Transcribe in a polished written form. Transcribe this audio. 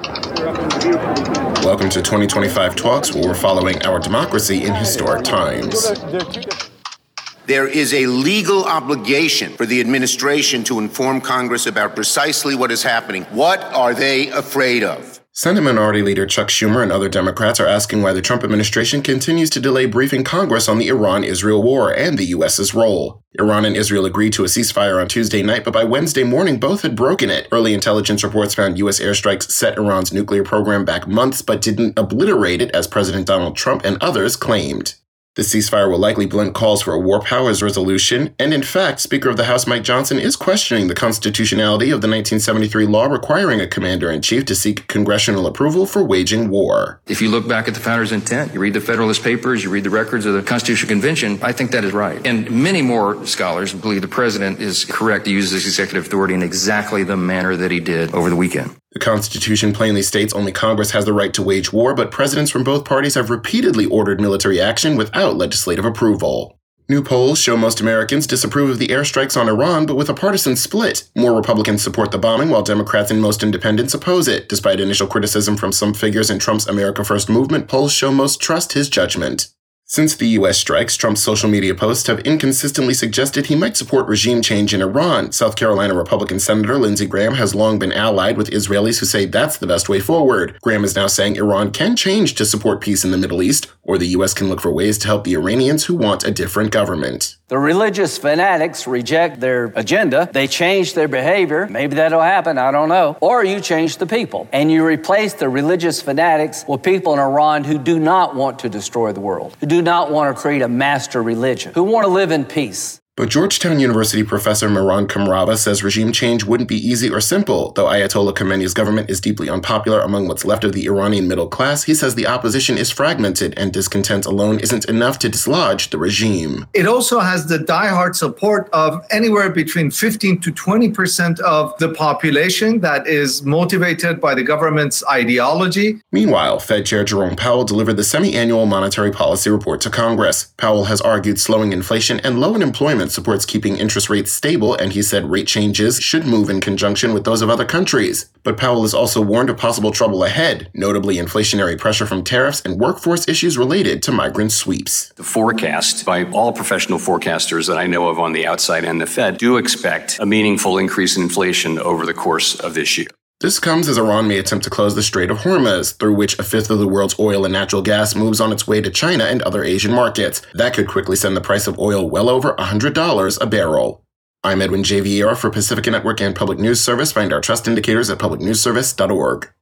Welcome to 2025 Talks, where we're following our democracy in historic times. There is a legal obligation for the administration to inform Congress about precisely what is happening. What are they afraid of? Senate Minority Leader Chuck Schumer and other Democrats are asking why the Trump administration continues to delay briefing Congress on the Iran-Israel war and the U.S.'s role. Iran and Israel agreed to a ceasefire on Tuesday night, but by Wednesday morning, both had broken it. Early intelligence reports found U.S. airstrikes set Iran's nuclear program back months, but didn't obliterate it, as President Donald Trump and others claimed. The ceasefire will likely blunt calls for a war powers resolution, and in fact, Speaker of the House Mike Johnson is questioning the constitutionality of the 1973 law requiring a commander-in-chief to seek congressional approval for waging war. If you look back at the founders' intent, you read the Federalist Papers, you read the records of the Constitutional Convention, I think that is right. And many more scholars believe the president is correct to use this executive authority in exactly the manner that he did over the weekend. The Constitution plainly states only Congress has the right to wage war, but presidents from both parties have repeatedly ordered military action without legislative approval. New polls show most Americans disapprove of the airstrikes on Iran, but with a partisan split. More Republicans support the bombing, while Democrats and most independents oppose it. Despite initial criticism from some figures in Trump's America First movement, polls show most trust his judgment. Since the U.S. strikes, Trump's social media posts have inconsistently suggested he might support regime change in Iran. South Carolina Republican Senator Lindsey Graham has long been allied with Israelis who say that's the best way forward. Graham is now saying Iran can change to support peace in the Middle East, or the U.S. can look for ways to help the Iranians who want a different government. The religious fanatics reject their agenda. They change their behavior. Maybe that'll happen. I don't know. Or you change the people and you replace the religious fanatics with people in Iran who do not want to destroy the world, who do not want to create a master religion, who want to live in peace. But Georgetown University professor Miran Kamrava says regime change wouldn't be easy or simple. Though Ayatollah Khamenei's government is deeply unpopular among what's left of the Iranian middle class, he says the opposition is fragmented and discontent alone isn't enough to dislodge the regime. It also has the diehard support of anywhere between 15 to 20% of the population that is motivated by the government's ideology. Meanwhile, Fed Chair Jerome Powell delivered the semi-annual monetary policy report to Congress. Powell has argued slowing inflation and low unemployment supports keeping interest rates stable, and he said rate changes should move in conjunction with those of other countries. But Powell has also warned of possible trouble ahead, notably inflationary pressure from tariffs and workforce issues related to migrant sweeps. The forecast by all professional forecasters that I know of on the outside and the Fed do expect a meaningful increase in inflation over the course of this year. This comes as Iran may attempt to close the Strait of Hormuz, through which a fifth of the world's oil and natural gas moves on its way to China and other Asian markets. That could quickly send the price of oil well over $100 a barrel. I'm Edwin J. Vieira for Pacifica Network and Public News Service. Find our trust indicators at publicnewsservice.org.